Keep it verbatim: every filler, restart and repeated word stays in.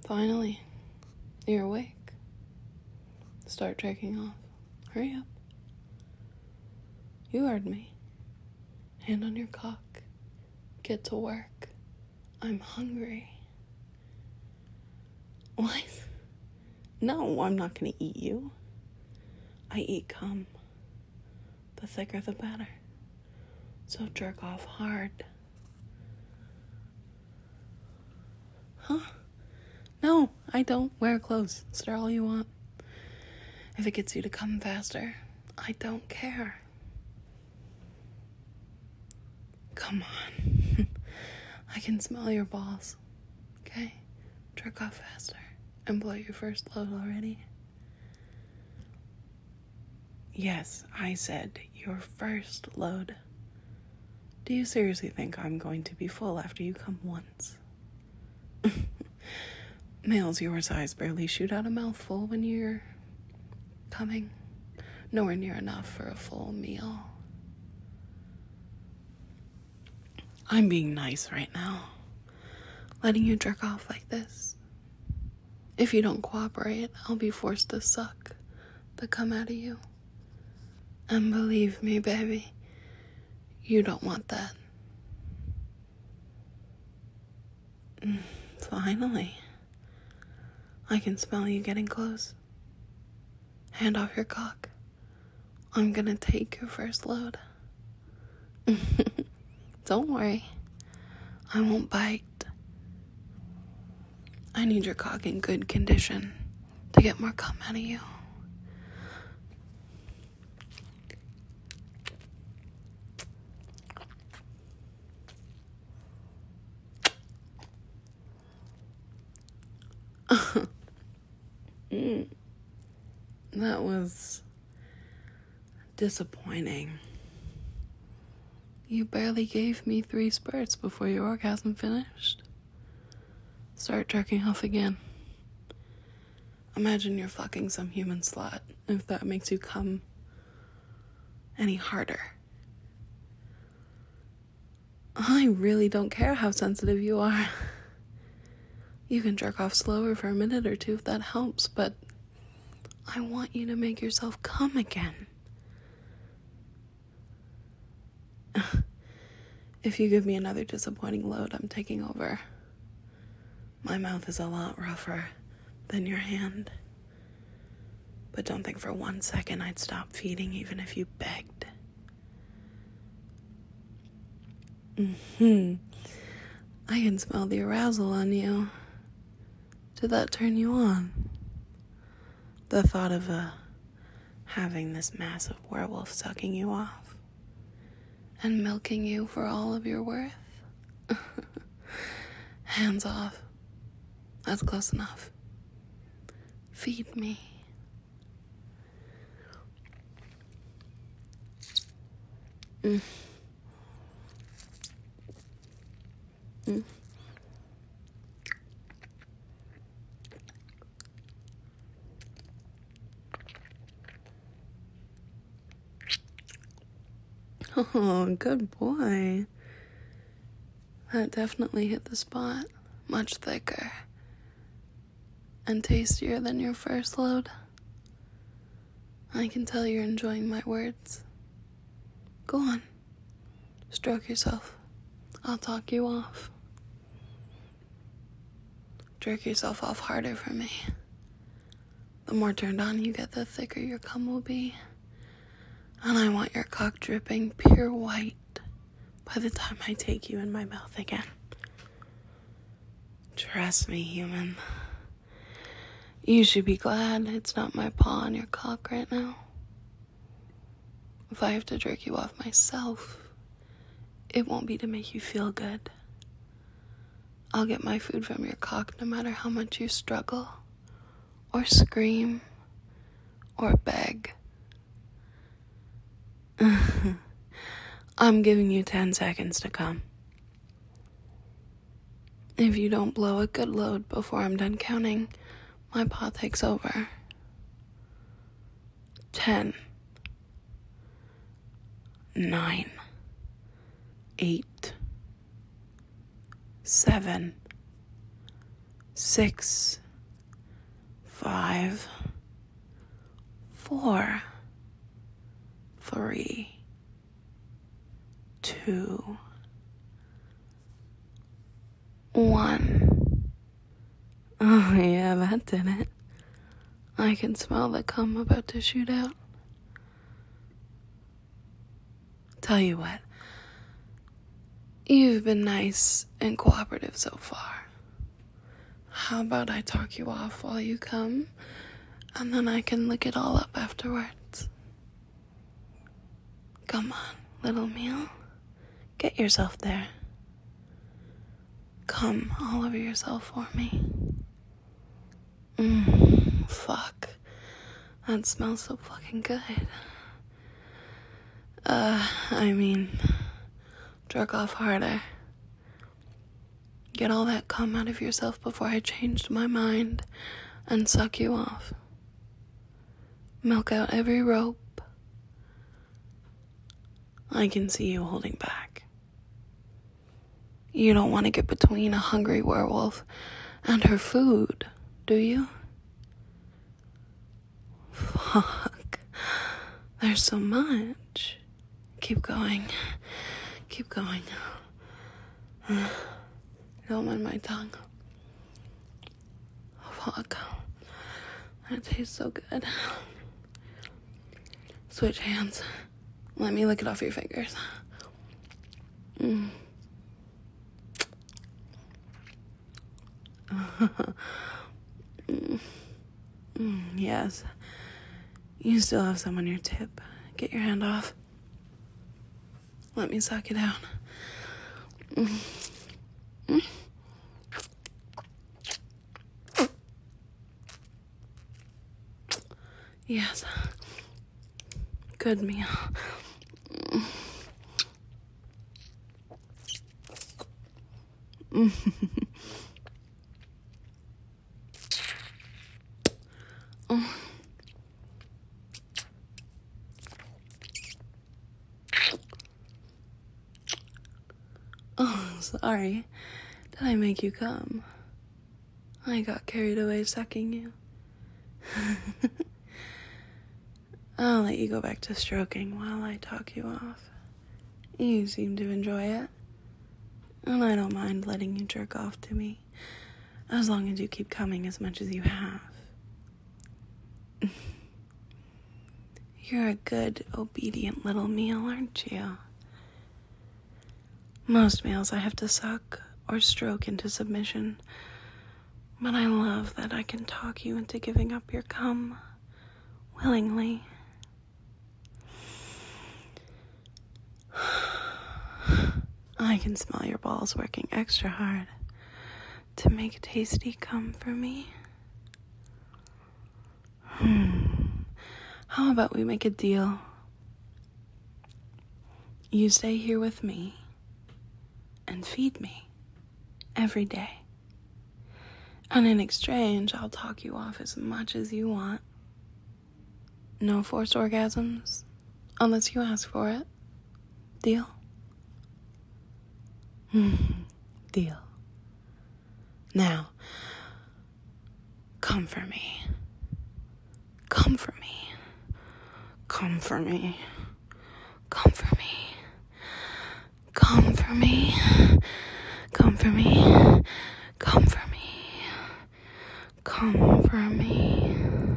Finally, you're awake. Start jerking off. Hurry up. You heard me. Hand on your cock. Get to work. I'm hungry. What? No, I'm not gonna eat you. I eat cum. The thicker the better. So jerk off hard. Huh? No, I don't. Wear clothes. Stir all you want. If it gets you to come faster, I don't care. Come on. I can smell your balls. Okay? Jerk off faster and blow your first load already. Yes, I said your first load. Do you seriously think I'm going to be full after you come once? Males your size barely shoot out a mouthful when you're coming. Nowhere near enough for a full meal. I'm being nice right now, letting you jerk off like this. If you don't cooperate, I'll be forced to suck the cum out of you. And believe me, baby, you don't want that. Finally, I can smell you getting close. Hand off your cock. I'm gonna take your first load. Don't worry, I won't bite. I need your cock in good condition to get more cum out of you. mm. That was disappointing. You barely gave me three spurts before your orgasm finished. Start jerking off again. Imagine you're fucking some human slut, if that makes you come any harder. I really don't care how sensitive you are. You can jerk off slower for a minute or two if that helps, but I want you to make yourself come again. If you give me another disappointing load, I'm taking over. My mouth is a lot rougher than your hand. But don't think for one second I'd stop feeding even if you begged. Mm-hmm. I can smell the arousal on you. Did that turn you on? The thought of uh, having this massive werewolf sucking you off and milking you for all of your worth? Hands off. That's close enough. Feed me. Mm. Mm. Oh, good boy. That definitely hit the spot. Much thicker. And tastier than your first load. I can tell you're enjoying my words. Go on. Stroke yourself. I'll talk you off. Jerk yourself off harder for me. The more turned on you get, the thicker your cum will be. And I want your cock dripping pure white by the time I take you in my mouth again. Trust me, human. You should be glad it's not my paw on your cock right now. If I have to jerk you off myself, it won't be to make you feel good. I'll get my food from your cock no matter how much you struggle, or scream, or beg. I'm giving you ten seconds to come. If you don't blow a good load before I'm done counting, my paw takes over. Ten. Nine. Eight. Seven. six, five, four, three, two, one. Oh yeah, that did it. I can smell the cum about to shoot out. Tell you what, you've been nice and cooperative so far. How about I talk you off while you come, and then I can lick it all up afterwards? Come on, little meal. Get yourself there. Come all over yourself for me. Mmm, fuck. That smells so fucking good. Uh, I mean, jerk off harder. Get all that cum out of yourself before I changed my mind and suck you off. Milk out every rope. I can see you holding back. You don't want to get between a hungry werewolf and her food, do you? Fuck. There's so much. Keep going. Keep going. Don't mind my tongue. Fuck. That tastes so good. Switch hands. Let me lick it off your fingers. Mm. mm. Mm, yes. You still have some on your tip. Get your hand off. Let me suck it out. Mm. Mm. Yes. Good meal. Mm. Oh. Oh, sorry. Did I make you come? I got carried away sucking you. I'll let you go back to stroking while I talk you off. You seem to enjoy it. And I don't mind letting you jerk off to me, as long as you keep coming as much as you have. You're a good, obedient little meal, aren't you? Most males I have to suck or stroke into submission, but I love that I can talk you into giving up your cum willingly. I can smell your balls working extra hard to make tasty cum for me. Hmm. How about we make a deal? You stay here with me and feed me every day. And in exchange, I'll talk you off as much as you want. No forced orgasms, unless you ask for it. Deal? Deal. Now, come for me. Come for me. Come for me. Come for me. Come for me. Come for me. Come for me. Come for me.